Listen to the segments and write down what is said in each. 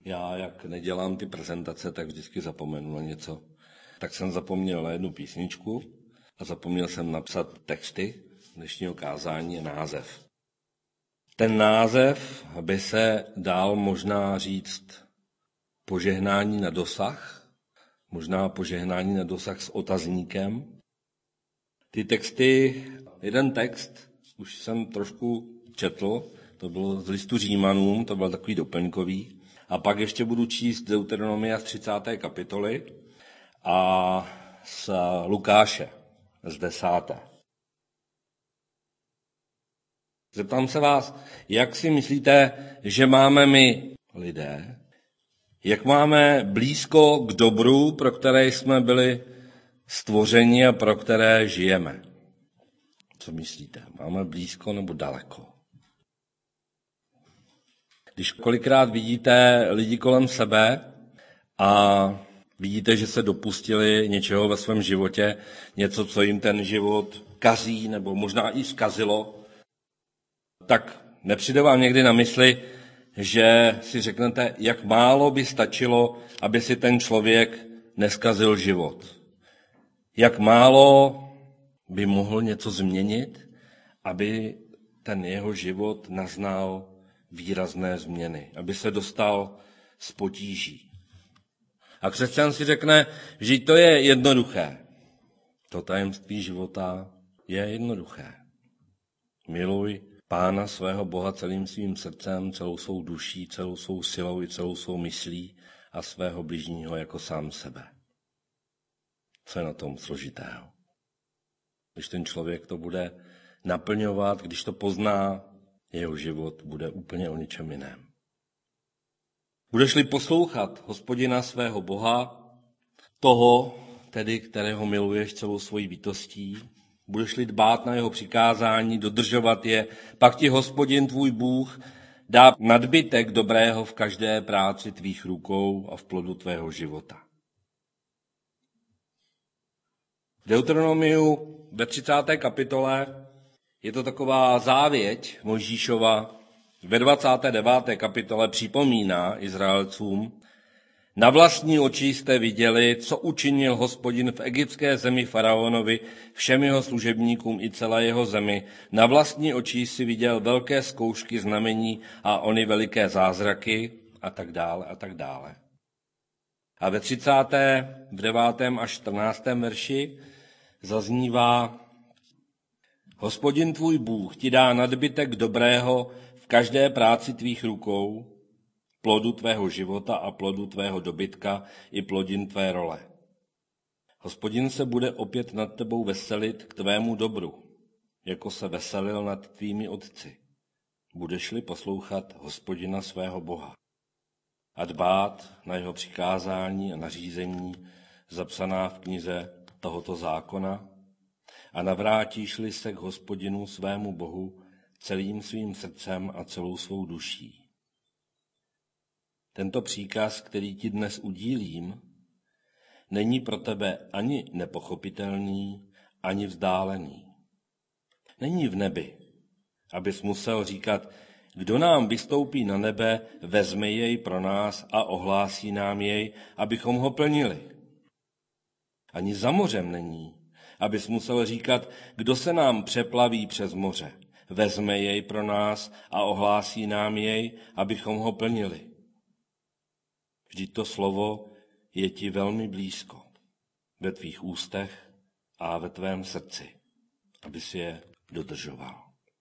Já, jak nedělám ty prezentace, tak vždycky zapomenu na něco. Tak jsem zapomněl na jednu písničku a zapomněl jsem napsat texty dnešního kázání a název. Ten název by se dal možná říct požehnání na dosah, možná požehnání na dosah s otazníkem. Ty texty, jeden text už jsem trošku četl, to bylo z listu Římanům, to byl takový doplňkový. A pak ještě budu číst Deuteronomia z 30. kapitoly a z Lukáše z 10. Zeptám se vás, jak si myslíte, že máme my lidé, jak máme blízko k dobru, pro které jsme byli stvořeni a pro které žijeme? Co myslíte? Máme blízko nebo daleko? Když kolikrát vidíte lidi kolem sebe a vidíte, že se dopustili něčeho ve svém životě, něco, co jim ten život kazí nebo možná i zkazilo, tak nepřijde vám někdy na mysli, že si řeknete, jak málo by stačilo, aby si ten člověk neskazil život. Jak málo by mohl něco změnit, aby ten jeho život naznal výrazné změny, aby se dostal z potíží. A křesťan si řekne, že to je jednoduché. To tajemství života je jednoduché. Miluj Pána svého Boha celým svým srdcem, celou svou duší, celou svou silou i celou svou myslí a svého bližního jako sám sebe. Co je na tom složitého? Když ten člověk to bude naplňovat, když to pozná, jeho život bude úplně o ničem jiném. Budeš-li poslouchat Hospodina svého Boha, toho, tedy kterého miluješ celou svojí bytostí, budeš-li dbát na jeho přikázání, dodržovat je, pak ti Hospodin tvůj Bůh dá nadbytek dobrého v každé práci tvých rukou a v plodu tvého života. V Deuteronomiu ve 30. kapitole je to taková závěť Mojžíšova. Ve 29. kapitole připomíná Izraelcům: Na vlastní oči jste viděli, co učinil Hospodin v egyptské zemi faraonovi, všem jeho služebníkům i celé jeho zemi. Na vlastní oči si viděl velké zkoušky, znamení a ony veliké zázraky a tak dále a tak dále. A ve 30. v 9. až 14. verši zaznívá: Hospodin tvůj Bůh ti dá nadbytek dobrého v každé práci tvých rukou, plodu tvého života a plodu tvého dobytka i plodin tvé role. Hospodin se bude opět nad tebou veselit k tvému dobru, jako se veselil nad tvými otci. Budeš-li poslouchat Hospodina svého Boha a dbát na jeho přikázání a nařízení zapsaná v knize tohoto zákona a navrátíš-li se k Hospodinu svému Bohu celým svým srdcem a celou svou duší. Tento příkaz, který ti dnes udílím, není pro tebe ani nepochopitelný, ani vzdálený. Není v nebi, abys musel říkat, kdo nám vystoupí na nebe, vezme jej pro nás a ohlásí nám jej, abychom ho plnili. Ani za mořem není, abys musel říkat, kdo se nám přeplaví přes moře, vezme jej pro nás a ohlásí nám jej, abychom ho plnili. Vždyť to slovo je ti velmi blízko, ve tvých ústech a ve tvém srdci, abys je dodržoval.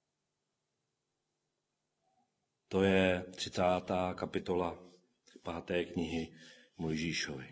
To je 30. kapitola 5. knihy Mojžíšovi.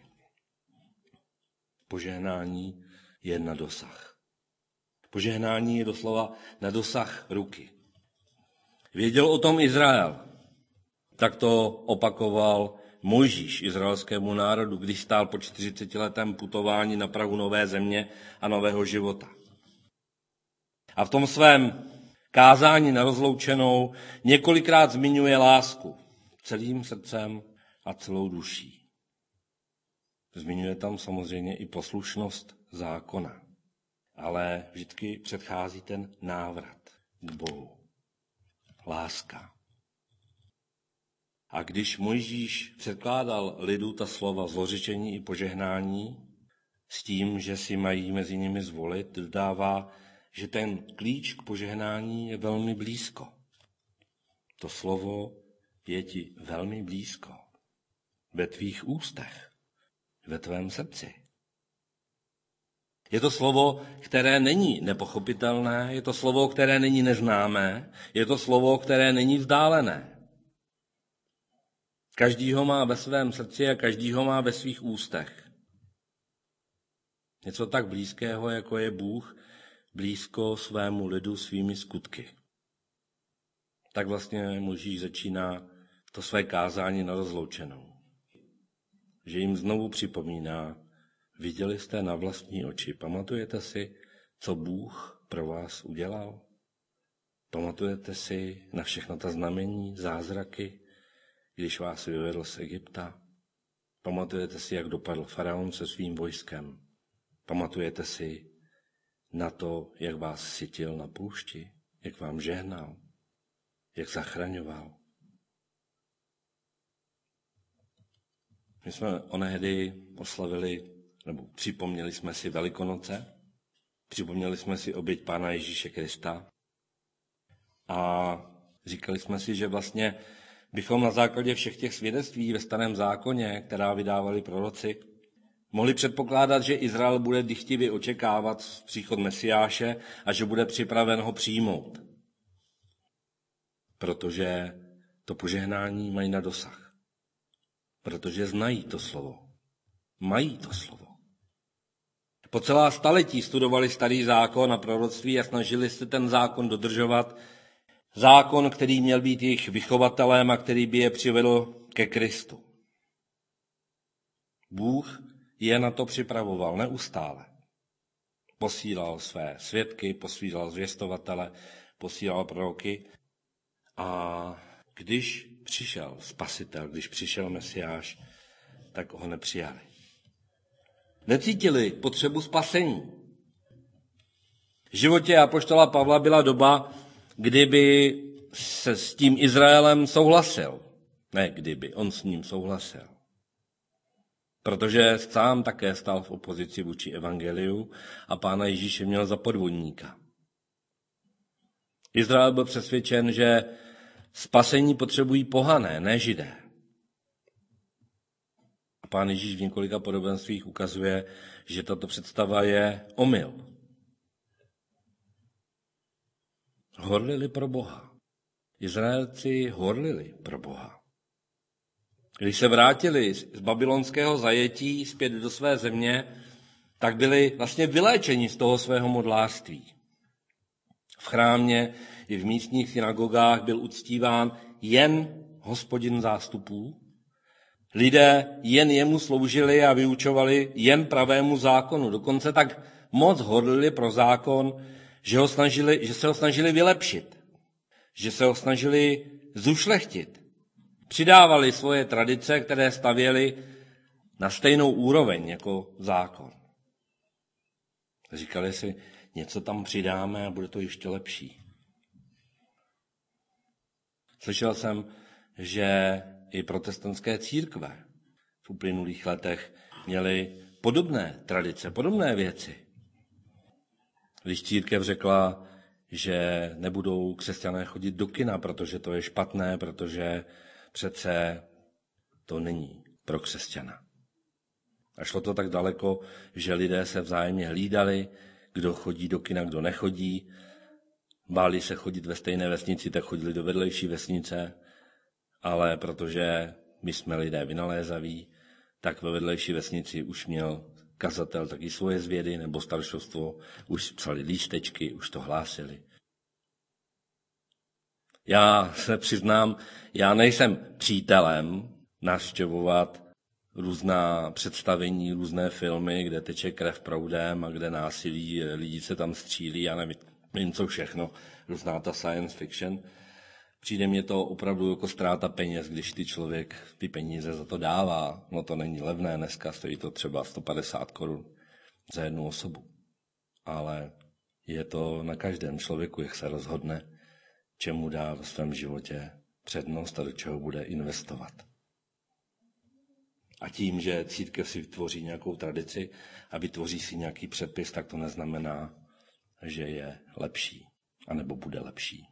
Požehnání je na dosah. Požehnání je doslova na dosah ruky. Věděl o tom Izrael. Tak to opakoval Mojžíš izraelskému národu, když stál po 40letém putování na prahu nové země a nového života. A v tom svém kázání na rozloučenou několikrát zmiňuje lásku celým srdcem a celou duší. Zmiňuje tam samozřejmě i poslušnost zákona, ale vždycky předchází ten návrat k Bohu. Láska. A když Mojžíš předkládal lidu ta slova zlořečení i požehnání s tím, že si mají mezi nimi zvolit, dodává, že ten klíč k požehnání je velmi blízko. To slovo je ti velmi blízko. Ve tvých ústech, ve tvém srdci. Je to slovo, které není nepochopitelné, je to slovo, které není neznámé, je to slovo, které není vzdálené. Každý ho má ve svém srdci a každý ho má ve svých ústech. Něco tak blízkého, jako je Bůh, blízko svému lidu svými skutky. Tak vlastně Mojžíš začíná to své kázání na rozloučenou. Že jim znovu připomíná, viděli jste na vlastní oči, pamatujete si, co Bůh pro vás udělal? Pamatujete si na všechno ta znamení, zázraky, když vás vyvedl z Egypta? Pamatujete si, jak dopadl faraon se svým vojskem? Pamatujete si na to, jak vás sytil na poušti, jak vám žehnal, jak zachraňoval? My jsme onehdy oslavili, nebo připomněli jsme si Velikonoce, připomněli jsme si oběť Pána Ježíše Krista a říkali jsme si, že vlastně bychom na základě všech těch svědectví ve Starém zákoně, která vydávali proroci, mohli předpokládat, že Izrael bude dychtivě očekávat příchod Mesiáše a že bude připraven ho přijmout. Protože to požehnání mají na dosah. Protože znají to slovo. Mají to slovo. Po celá staletí studovali Starý zákon a proroctví a snažili se ten zákon dodržovat. Zákon, který měl být jejich vychovatelem a který by je přivedl ke Kristu. Bůh je na to připravoval neustále. Posílal své svědky, posílal zvěstovatele, posílal proroky. A když přišel Spasitel, když přišel Mesiáš, tak ho nepřijali. Necítili potřebu spasení. V životě apoštola Pavla byla doba, kdyby se s tím Izraelem souhlasil. Ne kdyby, on s ním souhlasil. Protože sám také stál v opozici vůči evangeliu a Pána Ježíše měl za podvodníka. Izrael byl přesvědčen, že spasení potřebují pohané, ne Židé. A Pán Ježíš v několika podobenstvích ukazuje, že tato představa je omyl. Horlili pro Boha. Izraelci horlili pro Boha. Když se vrátili z babylonského zajetí zpět do své země, tak byli vlastně vyléčeni z toho svého modlářství. V chrámě i v místních synagogách byl uctíván jen Hospodin zástupů. Lidé jen jemu sloužili a vyučovali jen pravému zákonu. Dokonce tak moc horlili pro zákon, že se ho snažili vylepšit, že se ho snažili zušlechtit. Přidávali svoje tradice, které stavěli na stejnou úroveň jako zákon. Říkali si, něco tam přidáme a bude to ještě lepší. Slyšel jsem, že i protestantské církve v uplynulých letech měly podobné tradice, podobné věci. Když církev řekla, že nebudou křesťané chodit do kina, protože to je špatné, protože přece to není pro křesťana. A šlo to tak daleko, že lidé se vzájemně hlídali, kdo chodí do kina, kdo nechodí. Báli se chodit ve stejné vesnici, tak chodili do vedlejší vesnice, ale protože my jsme lidé vynalézaví, tak ve vedlejší vesnici už měl kazatel taky svoje zvědy nebo staršovstvo, už psali lístečky, už to hlásili. Já se přiznám, já nejsem přítelem navštěvovat různá představení, různé filmy, kde teče krev proudem a kde násilí, lidi se tam střílí, já nevím co všechno, různá ta science fiction. Přijde mně to opravdu jako ztráta peněz, když člověk ty peníze za to dává. No to není levné, dneska stojí to třeba 150 korun za jednu osobu. Ale je to na každém člověku, jak se rozhodne, čemu dá ve svém životě přednost a do čeho bude investovat. A tím, že církev si vytvoří nějakou tradici a vytvoří si nějaký předpis, tak to neznamená, že je lepší, anebo bude lepší.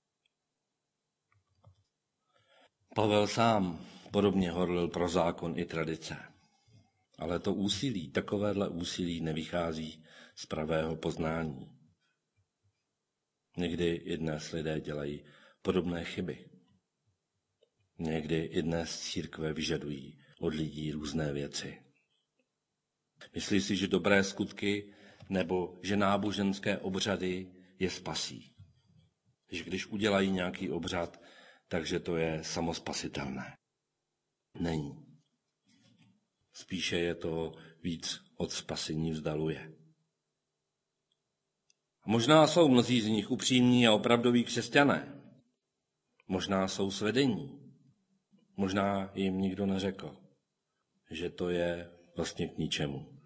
Pavel sám podobně horlil pro zákon i tradice. Ale to úsilí, takovéhle úsilí nevychází z pravého poznání. Někdy i dnes lidé dělají podobné chyby. Někdy i dnes církve vyžadují od lidí různé věci. Myslí si, že dobré skutky nebo že náboženské obřady je spasí. Že když udělají nějaký obřad, takže to je samospasitelné. Není. Spíše je to víc od spasení vzdaluje. Možná jsou mnozí z nich upřímní a opravdoví křesťané. Možná jsou svedení. Možná jim nikdo neřekl, že to je vlastně k ničemu.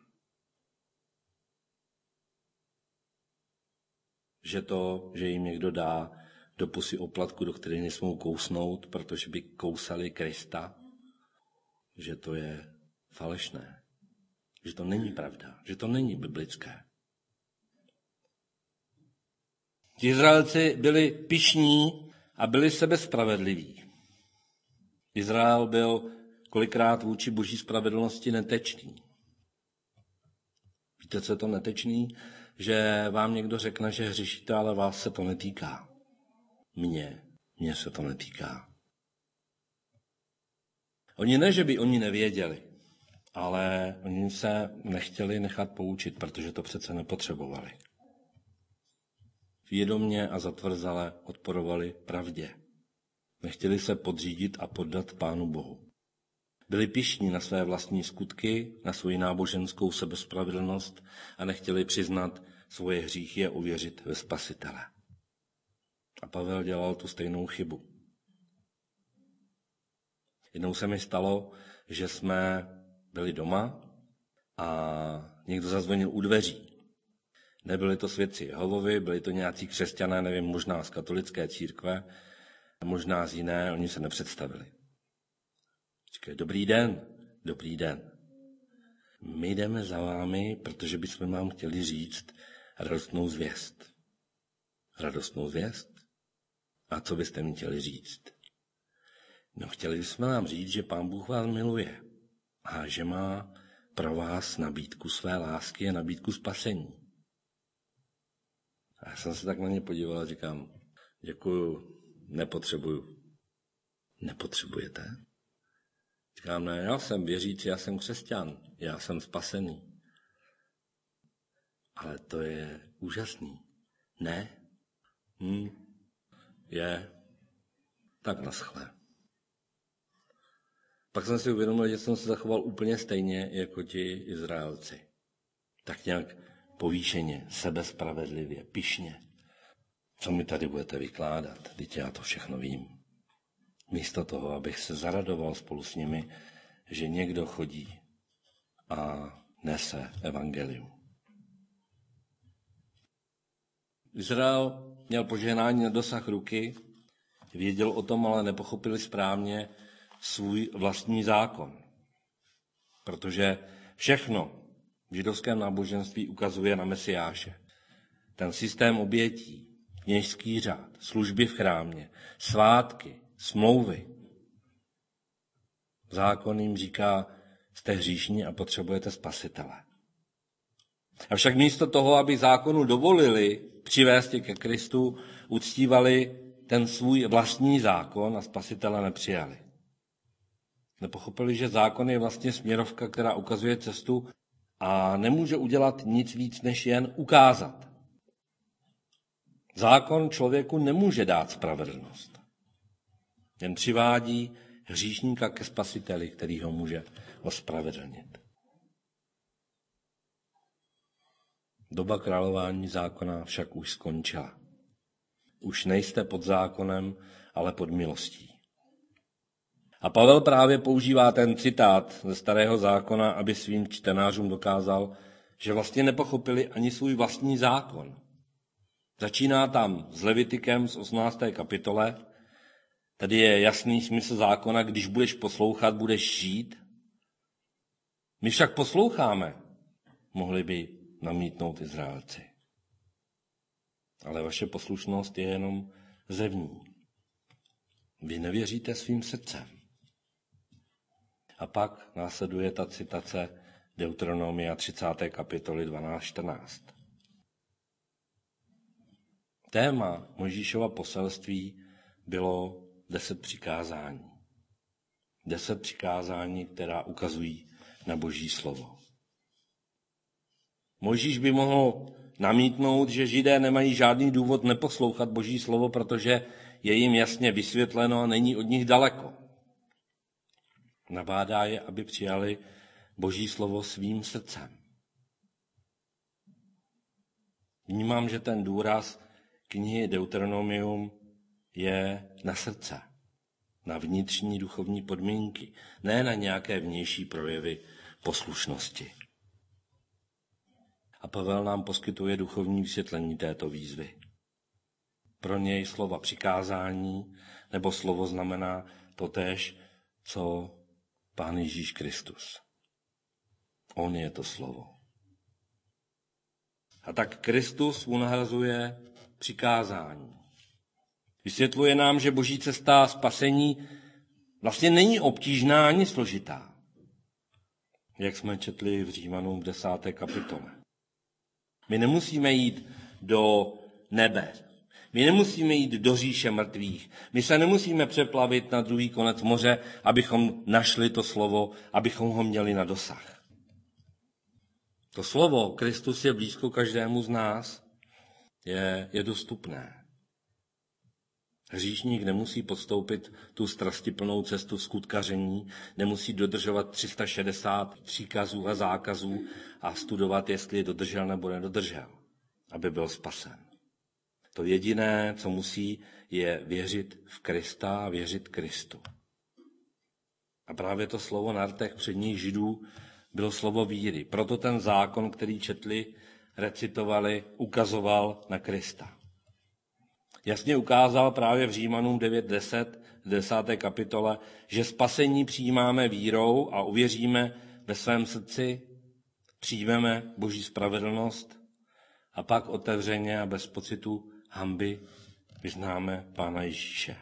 Že jim někdo dá do pusy oplatku, do které nesmou kousnout, protože by kousali Krista, že to je falešné. Že to není pravda, že to není biblické. Ti Izraelci byli pyšní a byli sebespravedliví. Izrael byl kolikrát vůči boží spravedlnosti netečný. Víte, co je to netečný? Že vám někdo řekne, že hřešíte, ale vás se to netýká. Mně se to netýká. Oni ne, že by oni nevěděli, ale oni se nechtěli nechat poučit, protože to přece nepotřebovali. Vědomně a zatvrzale odporovali pravdě. Nechtěli se podřídit a poddat Pánu Bohu. Byli pyšní na své vlastní skutky, na svoji náboženskou sebespravedlnost a nechtěli přiznat svoje hříchy a uvěřit ve Spasitele. A Pavel dělal tu stejnou chybu. Jednou se mi stalo, že jsme byli doma a někdo zazvonil u dveří. Nebyli to svědci Jehovovi, byli to nějací křesťané, nevím, možná z katolické církve, možná z jiné, oni se nepředstavili. Říkají, dobrý den. My jdeme za vámi, protože bychom vám chtěli říct radostnou zvěst. Radostnou zvěst? A co byste mi chtěli říct? No, chtěli bychom vám říct, že Pán Bůh vás miluje a že má pro vás nabídku své lásky a nabídku spasení. A já jsem se tak na ně podíval a říkám, děkuju, nepotřebuju. Nepotřebujete? Říkám, ne, já jsem věřící, já jsem křesťan, já jsem spasený. Ale to je úžasný. Ne? Je. Tak naschle. Pak jsem si uvědomil, že jsem se zachoval úplně stejně jako ti Izraelci. Tak nějak povýšeně, sebespravedlivě, pyšně. Co mi tady budete vykládat? Vždyť já to všechno vím. Místo toho, abych se zaradoval spolu s nimi, že někdo chodí a nese evangelium. Izrael měl požehnání na dosah ruky, věděl o tom, ale nepochopili správně svůj vlastní zákon. Protože všechno v židovském náboženství ukazuje na Mesiáše. Ten systém obětí, kněžský řád, služby v chrámě, svátky, smlouvy. Zákon jim říká, jste hříšní a potřebujete spasitele. Avšak místo toho, aby zákonu dovolili přivést je ke Kristu, uctívali ten svůj vlastní zákon a spasitele nepřijali. Nepochopili, že zákon je vlastně směrovka, která ukazuje cestu a nemůže udělat nic víc, než jen ukázat. Zákon člověku nemůže dát spravedlnost. Jen přivádí hříšníka ke spasiteli, který ho může ospravedlnit. Doba králování zákona však už skončila. Už nejste pod zákonem, ale pod milostí. A Pavel právě používá ten citát ze Starého zákona, aby svým čtenářům dokázal, že vlastně nepochopili ani svůj vlastní zákon. Začíná tam s Levitikem z 18. kapitole, Tady je jasný smysl zákona, když budeš poslouchat, budeš žít. My však posloucháme, mohli by namítnout Izraelci. Ale vaše poslušnost je jenom zevní. Vy nevěříte svým srdcem. A pak následuje ta citace Deuteronomia 30. kapitoly 12-14. Téma Mojžíšova poselství bylo 10 přikázání. 10 přikázání, která ukazují na Boží slovo. Mojžíš by mohl namítnout, že Židé nemají žádný důvod neposlouchat Boží slovo, protože je jim jasně vysvětleno a není od nich daleko. Nabádá je, aby přijali Boží slovo svým srdcem. Vnímám, že ten důraz knihy Deuteronomium je na srdce, na vnitřní duchovní podmínky, ne na nějaké vnější projevy poslušnosti. A Pavel nám poskytuje duchovní vysvětlení této výzvy. Pro něj slova přikázání nebo slovo znamená totéž, co Pán Ježíš Kristus. On je to slovo. A tak Kristus unahrazuje přikázání. Vysvětluje nám, že Boží cesta spasení vlastně není obtížná ani složitá. Jak jsme četli v Římanům 10. kapitole. My nemusíme jít do nebe. My nemusíme jít do říše mrtvých. My se nemusíme přeplavit na druhý konec moře, abychom našli to slovo, abychom ho měli na dosah. To slovo, Kristus je blízko každému z nás, je dostupné. Hříšník nemusí podstoupit tu strastiplnou cestu skutkaření, nemusí dodržovat 360 příkazů a zákazů a studovat, jestli je dodržel nebo nedodržel, aby byl spasen. To jediné, co musí, je věřit v Krista a věřit Kristu. A právě to slovo na rtech předních Židů bylo slovo víry. Proto ten zákon, který četli, recitovali, ukazoval na Krista. Jasně ukázal právě v Římanům 9.10, 10. kapitole, že spasení přijímáme vírou a uvěříme ve svém srdci, přijmeme Boží spravedlnost a pak otevřeně a bez pocitu hanby vyznáme Pána Ježíše.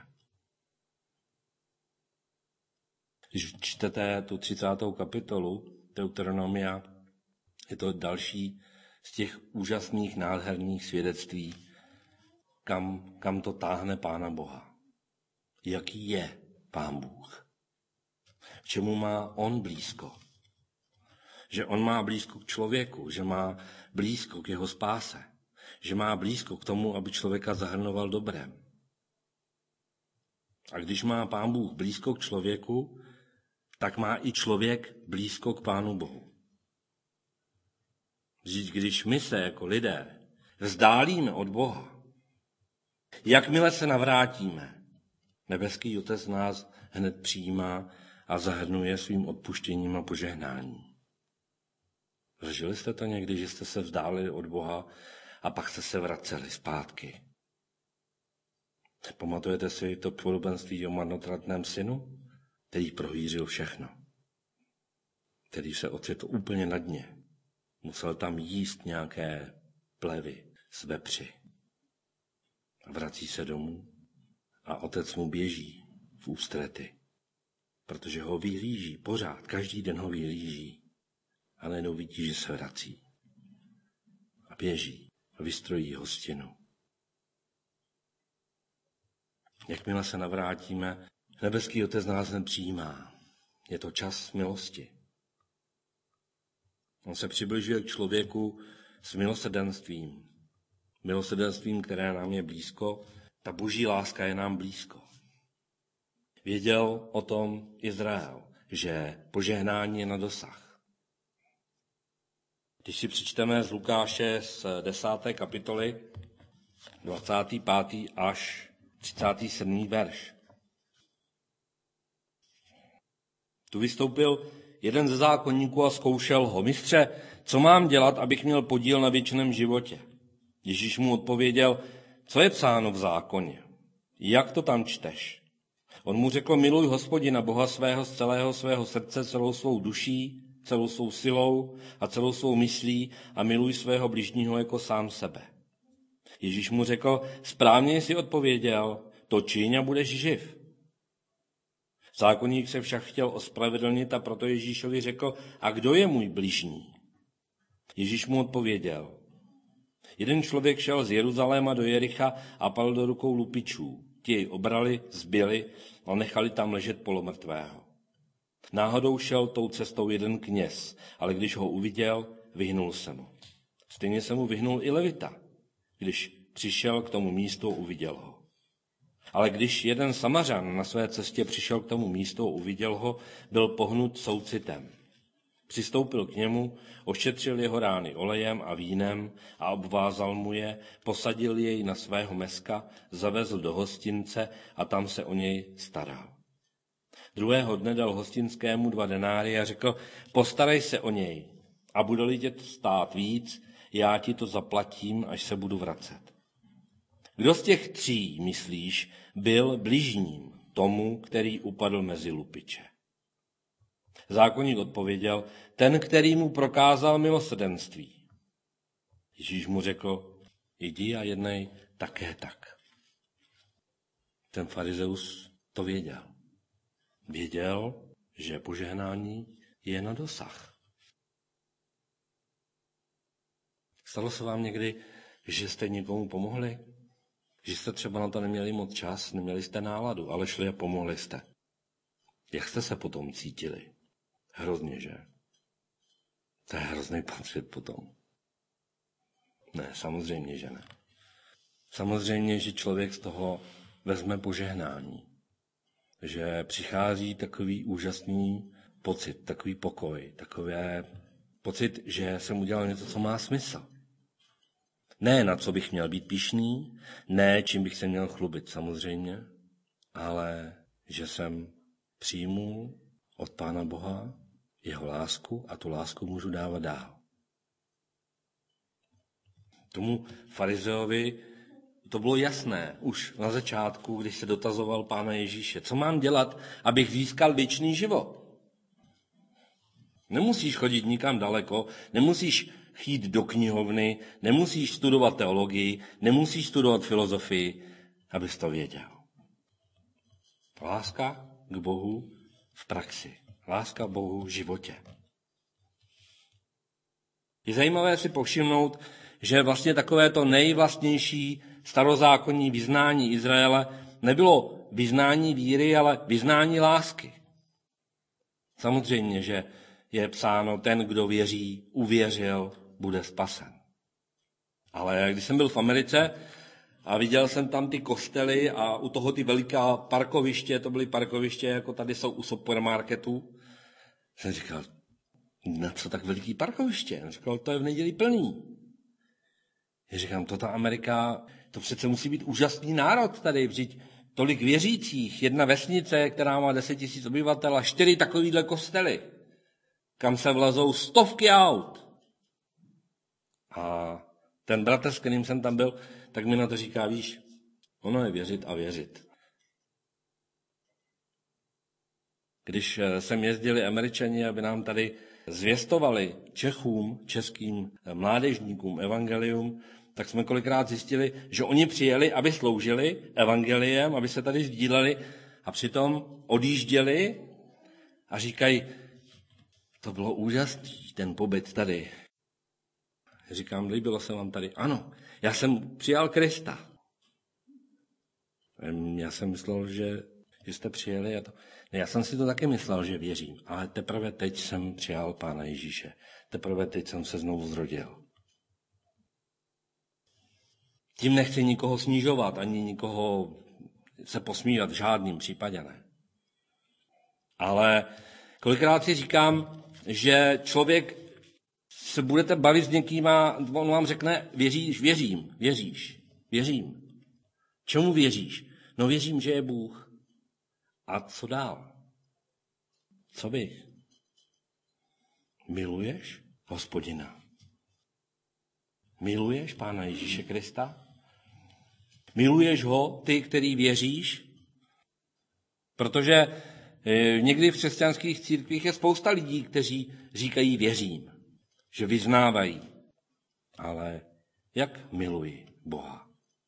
Když čtete tu 30. kapitolu Deuteronomia, je to další z těch úžasných, nádherných svědectví, kam to táhne Pána Boha. Jaký je Pán Bůh? K čemu má on blízko? Že on má blízko k člověku, že má blízko k jeho spáse, že má blízko k tomu, aby člověka zahrnoval dobrem. A když má Pán Bůh blízko k člověku, tak má i člověk blízko k Pánu Bohu. Když my se jako lidé vzdálíme od Boha, jakmile se navrátíme, nebeský Otec nás hned přijímá a zahrnuje svým odpuštěním a požehnáním. Zažili jste to někdy, že jste se vzdálili od Boha a pak jste se vraceli zpátky? Pamatujete si to podobenství o marnotratném synu, který prohýřil všechno, který se ocitl úplně na dně. Musel tam jíst nějaké plevy z vepři. A vrací se domů a otec mu běží v ústrety, protože ho vyhlíží pořád, každý den ho vyhlíží a najednou vidí, že se vrací. A běží a vystrojí hostinu. Jakmile se navrátíme, nebeský Otec nás nepřijímá. Je to čas milosti. On se přibližuje k člověku s milosrdenstvím. Milosrdenstvím, které nám je blízko. Ta boží láska je nám blízko. Věděl o tom Izrael, že požehnání je na dosah. Když si přečteme z Lukáše z 10. kapitoly 25. až 37. verš. Tu vystoupil jeden ze zákonníků a zkoušel ho. Mistře, co mám dělat, abych měl podíl na věčném životě? Ježíš mu odpověděl, co je psáno v zákoně? Jak to tam čteš? On mu řekl, miluj Hospodina, Boha svého z celého svého srdce, celou svou duší, celou svou silou a celou svou myslí a miluj svého bližního jako sám sebe. Ježíš mu řekl, správně jsi odpověděl, to čiň a budeš živ. Zákonník se však chtěl ospravedlnit a proto Ježíšovi řekl, a kdo je můj bližní? Ježíš mu odpověděl, jeden člověk šel z Jeruzaléma do Jericha a padl do rukou lupičů. Ti jej obrali, zbili a nechali tam ležet polomrtvého. Náhodou šel tou cestou jeden kněz, ale když ho uviděl, vyhnul se mu. Stejně se mu vyhnul i levita, když přišel k tomu místu a uviděl ho. Ale když jeden Samařan na své cestě přišel k tomu místu a uviděl ho, byl pohnut soucitem. Přistoupil k němu, ošetřil jeho rány olejem a vínem a obvázal mu je, posadil jej na svého meska, zavezl do hostince a tam se o něj staral. Druhého dne dal hostinskému 2 denáry a řekl, postarej se o něj a bude-li tě to stát víc, já ti to zaplatím, až se budu vracet. Kdo z těch 3, myslíš, byl bližním tomu, který upadl mezi lupiče? Zákonník odpověděl, ten, který mu prokázal milosrdenství. Ježíš mu řekl, jdi a jednej také tak. Ten farizeus to věděl. Věděl, že požehnání je na dosah. Stalo se vám někdy, že jste někomu pomohli? Že jste třeba na to neměli moc čas, neměli jste náladu, ale šli a pomohli jste. Jak jste se potom cítili? Hrozně, že? To je hrozný pocit potom. Ne, samozřejmě, že ne. Samozřejmě, že člověk z toho vezme požehnání. Že přichází takový úžasný pocit, takový pokoj, takový pocit, že jsem udělal něco, co má smysl. Ne, na co bych měl být pyšný, ne, čím bych se měl chlubit, samozřejmě, ale že jsem přijmul od Pána Boha jeho lásku a tu lásku můžu dávat dál. Tomu farizeovi to bylo jasné už na začátku, když se dotazoval Pána Ježíše. Co mám dělat, abych získal věčný život? Nemusíš chodit nikam daleko, nemusíš jít do knihovny, nemusíš studovat teologii, nemusíš studovat filozofii, abys to věděl. Láska k Bohu v praxi. Láska k Bohu v životě. Je zajímavé si povšimnout, že vlastně takové to nejvlastnější starozákonní vyznání Izraele nebylo vyznání víry, ale vyznání lásky. Samozřejmě, že je psáno, ten, kdo věří, uvěřil, bude spasen. Ale když jsem byl v Americe a viděl jsem tam ty kostely a u toho ty veliká parkoviště, to byly parkoviště, jako tady jsou u supermarketů, jsem říkal, na co tak veliký parkoviště? On říkal, to je v neděli plný. Já říkám, to ta Amerika, to přece musí být úžasný národ tady, vždyť tolik věřících, jedna vesnice, která má 10 000 obyvatel a 4 takovýhle kostely, kam se vlezou stovky aut. A ten bratr, s kterým jsem tam byl, tak mi na to říká, víš, ono je věřit a věřit. Když sem jezdili Američani, aby nám tady zvěstovali Čechům, českým mládežníkům evangelium, tak jsme kolikrát zjistili, že oni přijeli, aby sloužili evangeliem, aby se tady sdíleli a přitom odjížděli a říkají, to bylo úžasný, ten pobyt tady. Říkám, líbilo se vám tady? Ano, já jsem přijal Krista. Já jsem myslel, že jste přijeli a to... Ne, já jsem si to taky myslel, že věřím, ale teprve teď jsem přijal Pána Ježíše. Teprve teď jsem se znovu zrodil. Tím nechci nikoho snižovat, ani nikoho se posmívat, v žádným případě ne. Ale kolikrát si říkám, že člověk se budete bavit s někým a on vám řekne, věřím. Čemu věříš? No věřím, že je Bůh. A co dál? Co bych? Miluješ Hospodina? Miluješ Pána Ježíše Krista? Miluješ ho, ty, který věříš? Protože někdy v křesťanských církvích je spousta lidí, kteří říkají věřím, že vyznávají, ale jak miluji Boha.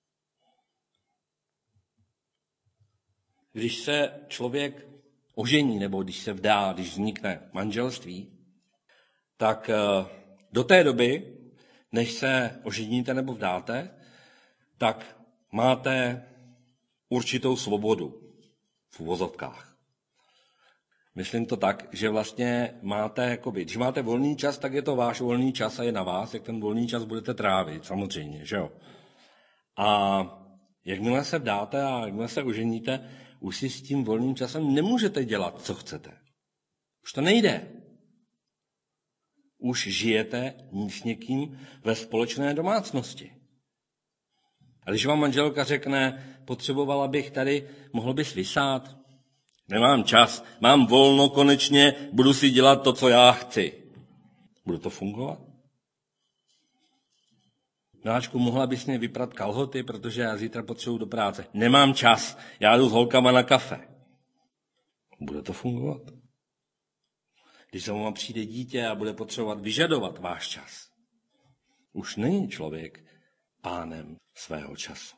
Když se člověk ožení, nebo když se vdá, když vznikne manželství, tak do té doby, než se oženíte nebo vdáte, tak máte určitou svobodu v uvozovkách. Myslím to tak, že vlastně máte, když máte volný čas, tak je to váš volný čas a je na vás, jak ten volný čas budete trávit, samozřejmě, že jo. A jakmile se vdáte a jakmile se oženíte, už si s tím volným časem nemůžete dělat, co chcete. Už to nejde. Už žijete s někým ve společné domácnosti. A když vám manželka řekne, potřebovala bych tady, mohl bys vysát? Nemám čas, mám volno konečně, budu si dělat to, co já chci. Bude to fungovat? Miláčku, mohla bys mě vyprat kalhoty, protože já zítra potřebuji do práce. Nemám čas, já jdu s holkama na kafe. Bude to fungovat? Když za vám přijde dítě a bude potřebovat vyžadovat váš čas, už není člověk pánem svého času.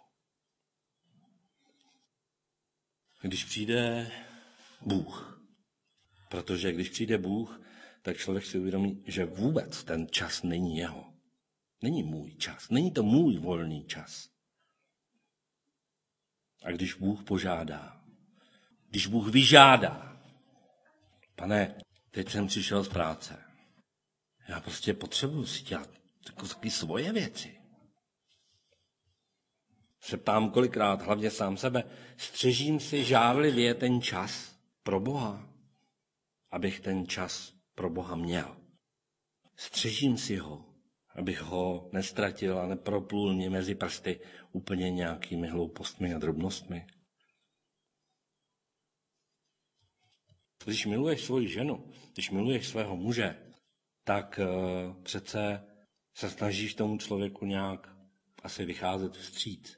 Když přijde Bůh, protože když přijde Bůh, tak člověk si uvědomí, že vůbec ten čas není jeho. Není můj čas, není to můj volný čas. A když Bůh požádá, když Bůh vyžádá, Pane, teď jsem přišel z práce, já prostě potřebuji si dělat taky svoje věci. Se ptám kolikrát, hlavně sám sebe, střežím si žárlivě ten čas pro Boha, abych ten čas pro Boha měl. Střežím si ho, abych ho nestratil a neproplul mě mezi prsty úplně nějakými hloupostmi a drobnostmi. Když miluješ svoji ženu, když miluješ svého muže, tak přece se snažíš tomu člověku nějak asi vycházet vstříc.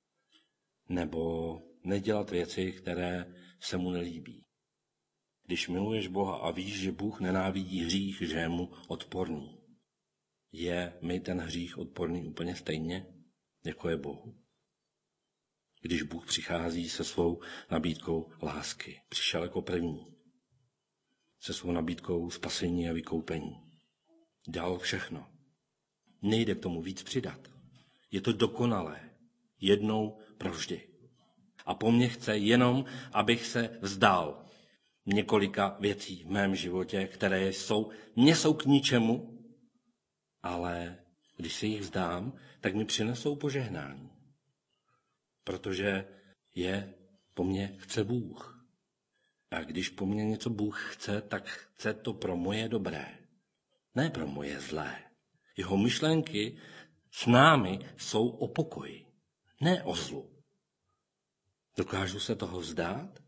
Nebo nedělat věci, které se mu nelíbí. Když miluješ Boha a víš, že Bůh nenávidí hřích, že je mu odporný, je mi ten hřích odporný úplně stejně, jako je Bohu? Když Bůh přichází se svou nabídkou lásky, přišel jako první, se svou nabídkou spasení a vykoupení. Dal všechno. Nejde k tomu víc přidat. Je to dokonalé. Jednou provždy. A po mně chce jenom, abych se vzdal několika věcí v mém životě, které mně jsou k ničemu, ale když se jich vzdám, tak mi přinesou požehnání. Protože je po mně chce Bůh. A když po mně něco Bůh chce, tak chce to pro moje dobré, ne pro moje zlé. Jeho myšlenky s námi jsou o pokoji, ne o zlu. Dokážu se toho vzdát?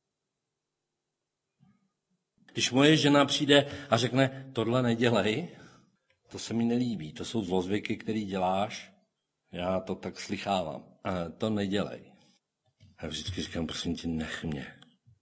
Když moje žena přijde a řekne, tohle nedělej, to se mi nelíbí, to jsou zlozvyky, které děláš, já to tak slychávám, to nedělej. A vždycky říkám, prosím tě, nech mě.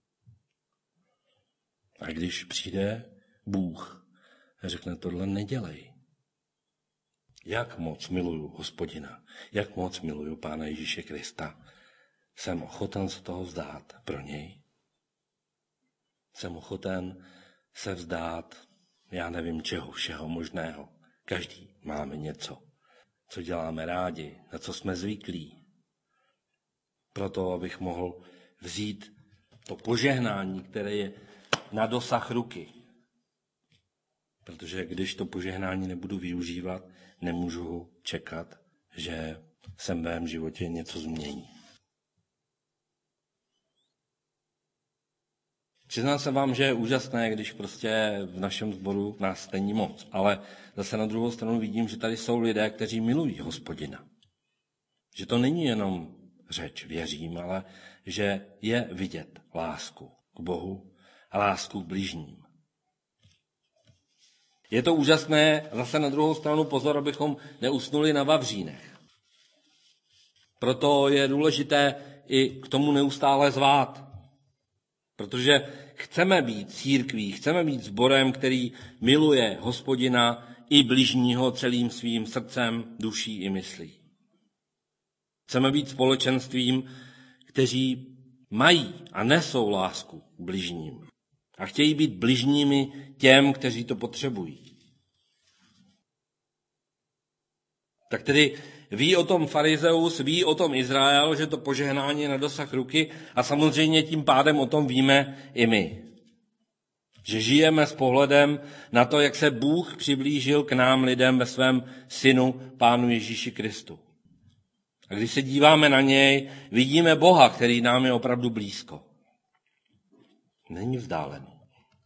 A když přijde Bůh a řekne, tohle nedělej. Jak moc miluju Hospodina, jak moc miluju Pána Ježíše Krista, jsem ochoten se toho vzdát pro něj. Jsem ochoten se vzdát, já nevím čeho, všeho možného. Každý máme něco, co děláme rádi, na co jsme zvyklí. Proto, abych mohl vzít to požehnání, které je na dosah ruky. Protože když to požehnání nebudu využívat, nemůžu čekat, že se v mém životě něco změní. Přiznám se vám, že je úžasné, když prostě v našem sboru nás není moc. Ale zase na druhou stranu vidím, že tady jsou lidé, kteří milují Hospodina. Že to není jenom řeč, věřím, ale že je vidět lásku k Bohu a lásku k bližním. Je to úžasné, zase na druhou stranu pozor, abychom neusnuli na vavřínech. Proto je důležité i k tomu neustále zvát. Protože chceme být církví, chceme být sborem, který miluje Hospodina i bližního celým svým srdcem, duší i myslí. Chceme být společenstvím, kteří mají a nesou lásku k bližním. A chtějí být bližními těm, kteří to potřebují. Tak tedy ví o tom farizeus, ví o tom Izrael, že to požehnání je na dosah ruky a samozřejmě tím pádem o tom víme i my. Že žijeme s pohledem na to, jak se Bůh přiblížil k nám lidem ve svém synu, Pánu Ježíši Kristu. A když se díváme na něj, vidíme Boha, který nám je opravdu blízko. Není vzdálený.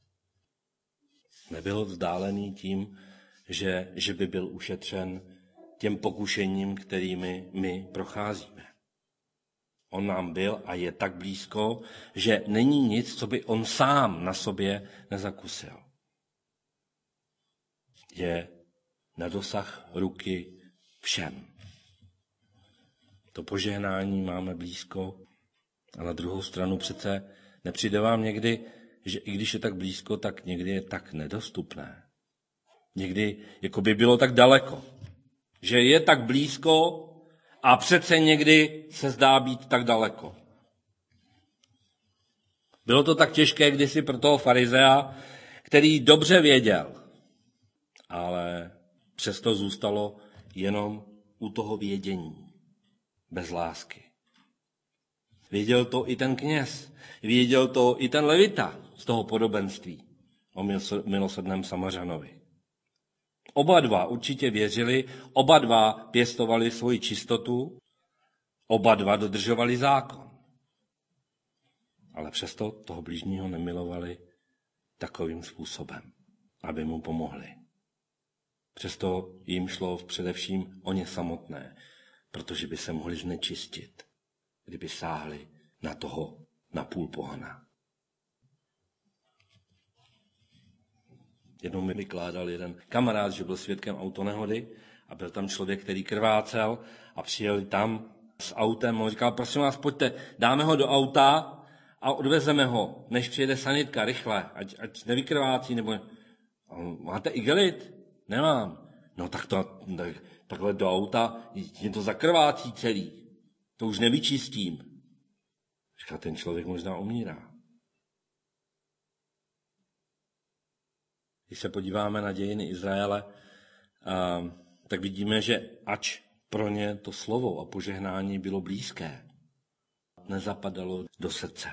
Nebyl vzdálený tím, že by byl ušetřen těm pokušením, kterými my procházíme. On nám byl a je tak blízko, že není nic, co by on sám na sobě nezakusil. Je na dosah ruky všem. To požehnání máme blízko a na druhou stranu přece nepřijde vám někdy, že i když je tak blízko, tak někdy je tak nedostupné. Někdy jako by bylo tak daleko. Že je tak blízko a přece někdy se zdá být tak daleko. Bylo to tak těžké kdysi pro toho farizea, který dobře věděl, ale přesto zůstalo jenom u toho vědění, bez lásky. Věděl to i ten kněz, věděl to i ten levita z toho podobenství o milosrdném Samařanovi. Oba dva určitě věřili, oba dva pěstovali svoji čistotu, oba dva dodržovali zákon. Ale přesto toho bližního nemilovali takovým způsobem, aby mu pomohli. Přesto jim šlo především o ně samotné, protože by se mohli znečistit, kdyby sáhli na toho napůl pohana. Jednou mi vykládal jeden kamarád, že byl svědkem autonehody a byl tam člověk, který krvácel a přijeli tam s autem. On říkal, prosím vás, pojďte, dáme ho do auta a odvezeme ho, než přijede sanitka, rychle, ať nevykrvácí, nebo máte igelit? Nemám. No tak takhle do auta, je to zakrvácí celý, to už nevyčistím. Říkal, ten člověk možná umírá. Když se podíváme na dějiny Izraele, tak vidíme, že ač pro ně to slovo a požehnání bylo blízké, nezapadalo do srdce.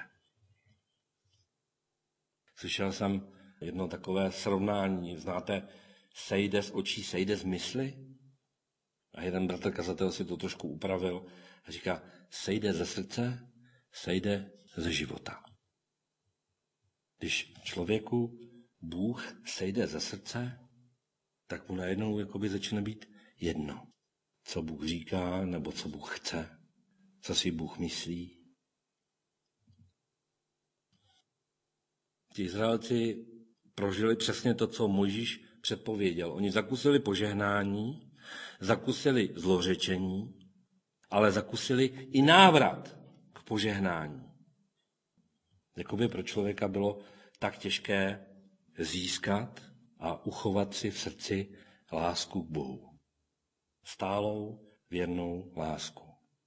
Slyšel jsem jedno takové srovnání, znáte, sejde z očí, sejde z mysli? A jeden bratr kazatel si to trošku upravil a říká, sejde ze srdce, sejde ze života. Když člověku Bůh sejde ze srdce, tak mu najednou jakoby začne být jedno, co Bůh říká, nebo co Bůh chce, co si Bůh myslí. Ti Izraelci prožili přesně to, co Mojžíš předpověděl. Oni zakusili požehnání, zakusili zlořečení, ale zakusili i návrat k požehnání. Jakoby pro člověka bylo tak těžké získat a uchovat si v srdci lásku k Bohu. Stálou, věrnou lásku.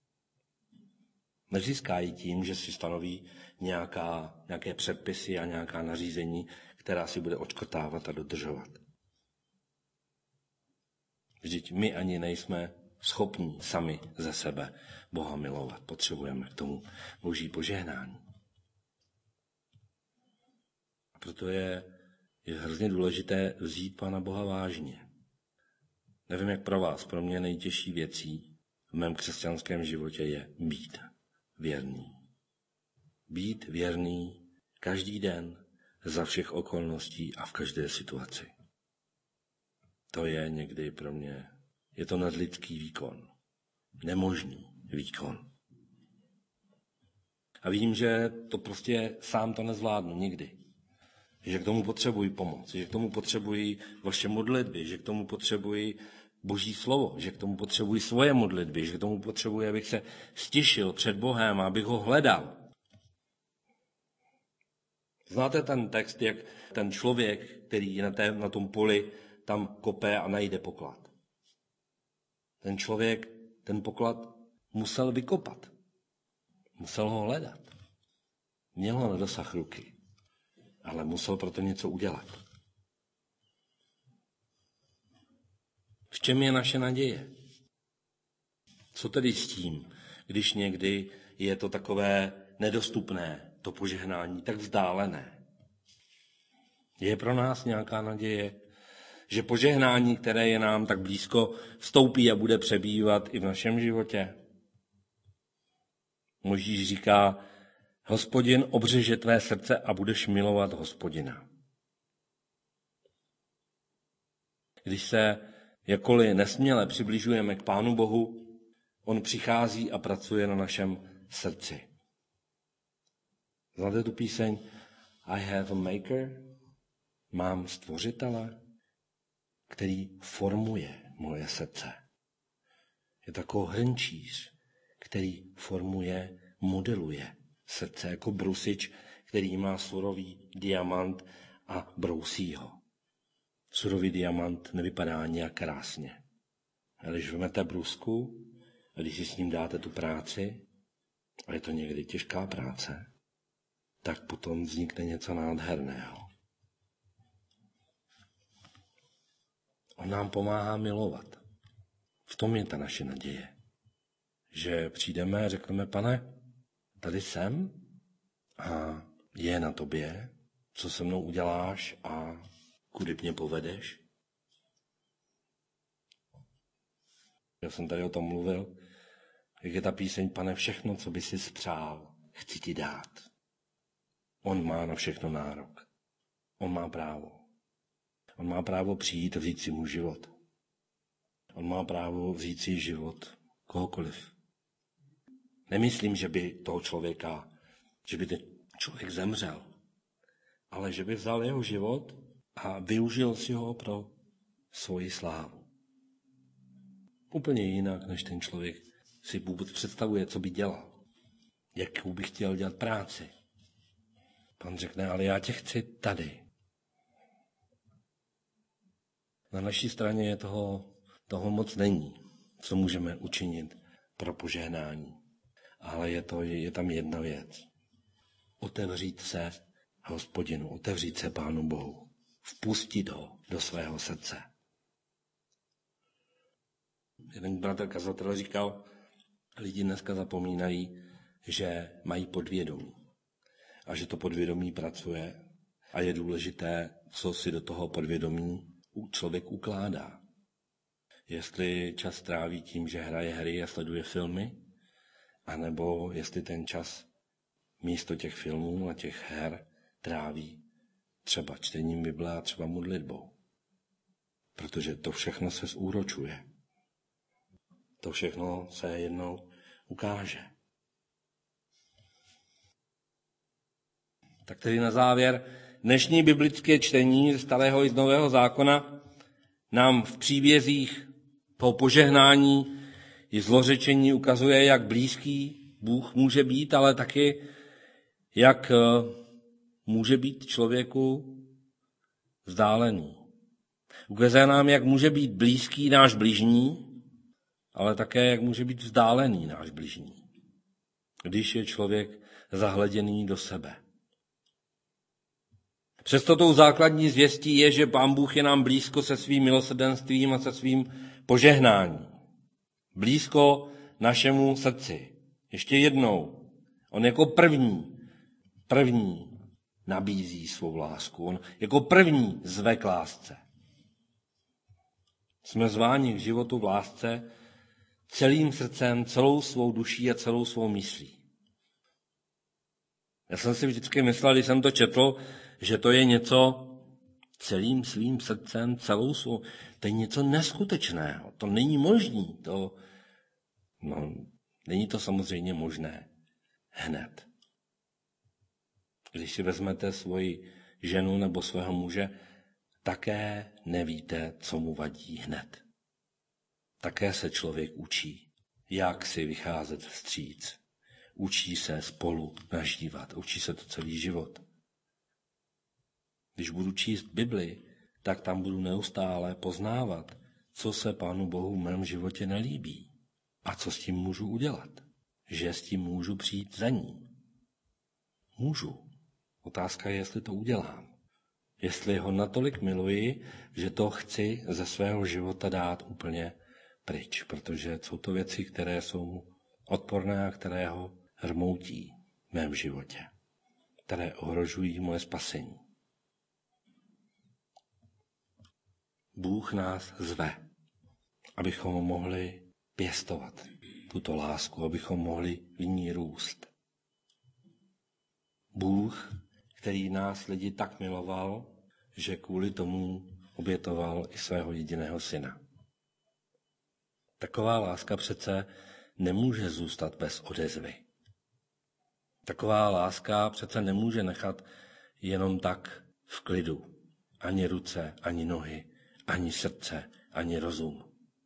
Nezíská ji tím, že si stanoví nějaké předpisy a nějaká nařízení, která si bude odškrtávat a dodržovat. Vždyť my ani nejsme schopní sami ze sebe Boha milovat. Potřebujeme k tomu Boží požehnání. A proto je hrozně důležité vzít Pána Boha vážně. Nevím, jak pro vás, pro mě nejtěžší věcí v mém křesťanském životě je být věrný. Být věrný každý den, za všech okolností a v každé situaci. To je někdy pro mě, je to nadlidský výkon. Nemožný výkon. A vím, že to prostě sám to nezvládnu nikdy. Že k tomu potřebuji pomoc, že k tomu potřebuji vaše modlitby, že k tomu potřebuji Boží slovo, že k tomu potřebuji svoje modlitby, že k tomu potřebuji, abych se stišil před Bohem, abych ho hledal. Znáte ten text, jak ten člověk, který na tom poli tam kope a najde poklad. Ten člověk ten poklad musel vykopat. Musel ho hledat. Měl ho na dosah ruky, ale musel proto něco udělat. V čem je naše naděje? Co tedy s tím, když někdy je to takové nedostupné, to požehnání, tak vzdálené? Je pro nás nějaká naděje, že požehnání, které je nám tak blízko, vstoupí a bude přebývat i v našem životě? Mojžíš říká, Hospodin obřeže tvé srdce a budeš milovat Hospodina. Když se jakkoliv nesměle přibližujeme k Pánu Bohu, on přichází a pracuje na našem srdci. Znáte tu píseň I have a maker? Mám stvořitele, který formuje moje srdce. Je takový hrnčíř, který formuje, modeluje srdce jako brusič, který má surový diamant a brousí ho. Surový diamant nevypadá nějak krásně. A když vezmete brusku a když si s ním dáte tu práci, a je to někdy těžká práce, tak potom vznikne něco nádherného. On nám pomáhá milovat. V tom je ta naše naděje. Že přijdeme a řekneme, Pane, tady jsem a je na tobě, co se mnou uděláš a kudy mě povedeš. Já jsem tady o tom mluvil, jak je ta píseň, Pane, všechno, co by si spřál, chci ti dát. On má na všechno nárok. On má právo. On má právo přijít a vzít si mu život. On má právo vzít si život kohokoliv. Nemyslím, že by toho člověka, že by ten člověk zemřel, ale že by vzal jeho život a využil si ho pro svoji slávu. Úplně jinak, než ten člověk si vůbec představuje, co by dělal. Jakou by chtěl dělat práci. Pan řekne, ale já tě chci tady. Na naší straně je toho moc není, co můžeme učinit pro požehnání. Ale je tam jedna věc. Otevřít se Hospodinu, otevřít se Pánu Bohu. Vpustit ho do svého srdce. Jeden bratr kazatel říkal, lidi dneska zapomínají, že mají podvědomí. A že to podvědomí pracuje. A je důležité, co si do toho podvědomí člověk ukládá. Jestli čas tráví tím, že hraje hry a sleduje filmy, anebo jestli ten čas místo těch filmů a těch her tráví třeba čtením Bible a třeba modlitbou. Protože to všechno se zúročuje. To všechno se jednou ukáže. Tak tedy na závěr, dnešní biblické čtení ze Starého i z Nového zákona nám v příbězích toho požehnání i zlořečení ukazuje, jak blízký Bůh může být, ale taky, jak může být člověku vzdálený. Ukazuje nám, jak může být blízký náš bližní, ale také, jak může být vzdálený náš bližní, když je člověk zahleděný do sebe. Přesto tou základní zvěstí je, že Pán Bůh je nám blízko se svým milosrdenstvím a se svým požehnáním. Blízko našemu srdci. Ještě jednou. On jako první nabízí svou lásku. On jako první zve k lásce. Jsme zváni k životu v lásce celým srdcem, celou svou duší a celou svou myslí. Já jsem si vždycky myslel, když jsem to četl, že to je něco celým svým srdcem, celou svou, to je něco neskutečného. To není možné. Není to samozřejmě možné hned. Když si vezmete svoji ženu nebo svého muže, také nevíte, co mu vadí hned. Také se člověk učí, jak si vycházet vstříc. Učí se spolu nažívat, učí se to celý život. Když budu číst Bibli, tak tam budu neustále poznávat, co se Pánu Bohu v mém životě nelíbí a co s tím můžu udělat. Že s tím můžu přijít za ní. Můžu. Otázka je, jestli to udělám. Jestli ho natolik miluji, že to chci ze svého života dát úplně pryč, protože jsou to věci, které jsou odporné a které ho hrmoutí v mém životě, které ohrožují moje spasení. Bůh nás zve, abychom mohli pěstovat tuto lásku, abychom mohli v ní růst. Bůh, který nás lidi tak miloval, že kvůli tomu obětoval i svého jediného syna. Taková láska přece nemůže zůstat bez odezvy. Taková láska přece nemůže nechat jenom tak v klidu. Ani ruce, ani nohy, ani srdce, ani rozum.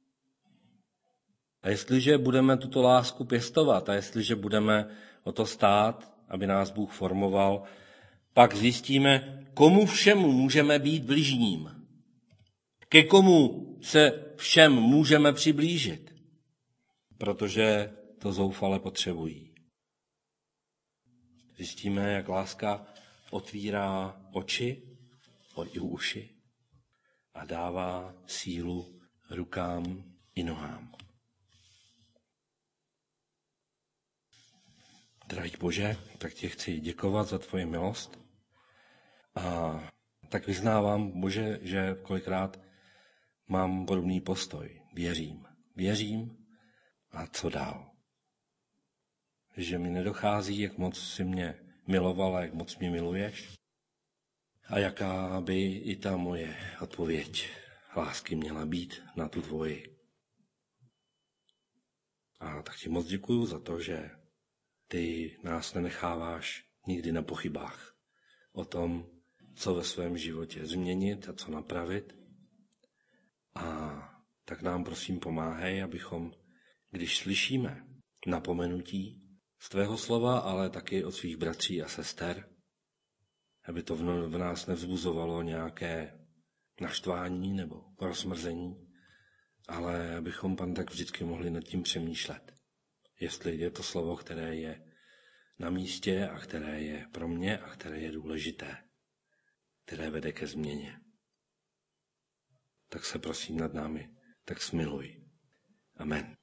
A jestliže budeme tuto lásku pěstovat a jestliže budeme o to stát, aby nás Bůh formoval, pak zjistíme, komu všemu můžeme být bližním. Ke komu se všem můžeme přiblížit. Protože to zoufale potřebují. Zjistíme, jak láska otvírá oči i uši a dává sílu rukám i nohám. Drahý Bože, tak ti chci děkovat za tvoji milost a tak vyznávám, Bože, že kolikrát mám podobný postoj. Věřím a co dál. Že mi nedochází, jak moc si mě miloval a jak moc mě miluješ a jaká by i ta moje odpověď lásky měla být na tu tvoji. A tak ti moc děkuju za to, že ty nás nenecháváš nikdy na pochybách o tom, co ve svém životě změnit a co napravit. A tak nám prosím pomáhej, abychom, když slyšíme napomenutí z tvého slova, ale taky od svých bratří a sester, aby to v nás nevzbuzovalo nějaké naštvání nebo rozmrzení, ale abychom, Pan, tak vždycky mohli nad tím přemýšlet. Jestli je to slovo, které je na místě a které je pro mě a které je důležité, které vede ke změně. Tak se prosím nad námi, tak smiluj. Amen.